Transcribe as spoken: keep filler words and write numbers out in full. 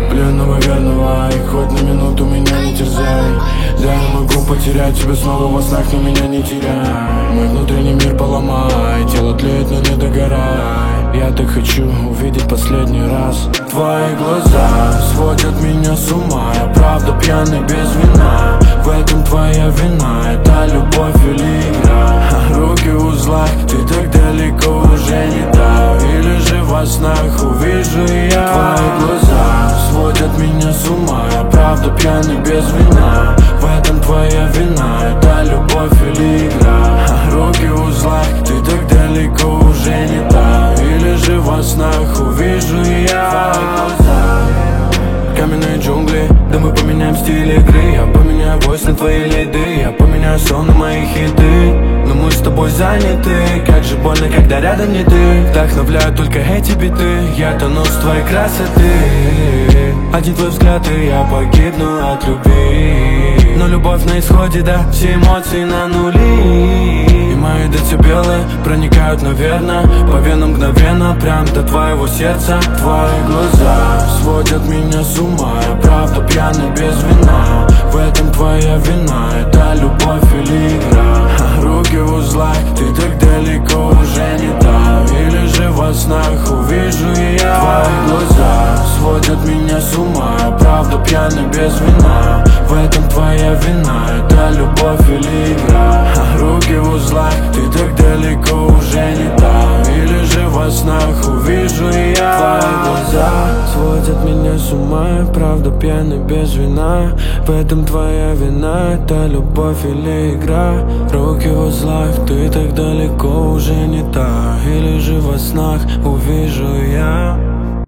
пленного верного, и хоть на минуту меня не терзай. Да, я могу потерять тебя снова во снах, но меня не теряй. Мой внутренний мир поломай, тело тлеет, но не догорай. Я так хочу увидеть последний раз. Твои глаза сводят меня с ума, я правда пьяный без вина. В этом твоя вина, это любовь или игра. Руки в узлах, ты так далеко, уже не та. Или же во снах увижу я. Твои глаза сводят меня с ума, я правда пьяный без вина. В этом твоя вина, это любовь или игра. Руки в узлах, ты так далеко, уже не та. Или же во снах увижу я. Каменные джунгли, да мы поменяем стиль игры. Я поменяю войс на твои лиды, я поменяю сон на мои хиты. Но мы с тобой заняты, как же больно, когда рядом не ты. Вдохновляют только эти биты, я тону с твоей красоты. Один твой взгляд и я погибну от любви. Но любовь на исходе, да, все эмоции на нули. И мои децибелы проникают, наверно, по венам мгновенно, прям до твоего сердца. Твои глаза сводят меня с ума, я правда пьяный без вина. В этом твоя вина, это любовь или игра. Руки в узлах, ты так далеко, уже не та. Или же во снах увижу я. Твои глаза сводят меня с ума, я правда пьяный без вина. В этом твоя вина, это любовь или игра. Руки в узлах, ты так далеко, уже не та. Или же во снах увижу я. Твои глаза сводят меня с ума, я правда пьяный без вина. В этом твоя вина, это любовь или игра. Руки в узлах, ты так далеко, уже не та. Или же во снах увижу я.